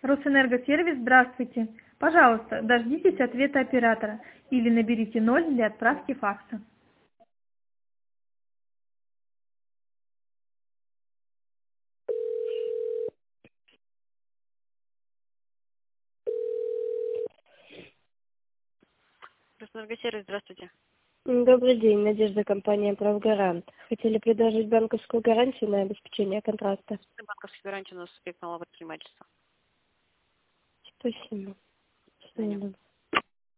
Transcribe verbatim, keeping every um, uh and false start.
Росэнергосервис, здравствуйте. Пожалуйста, дождитесь ответа оператора или наберите ноль для отправки факса. Росэнергосервис, здравствуйте. Добрый день, Надежда, компания «Правгарант». Хотели предложить банковскую гарантию на обеспечение контракта. Банковский гарантия у нас субъект малого предпринимательства. Спасибо. До свидания.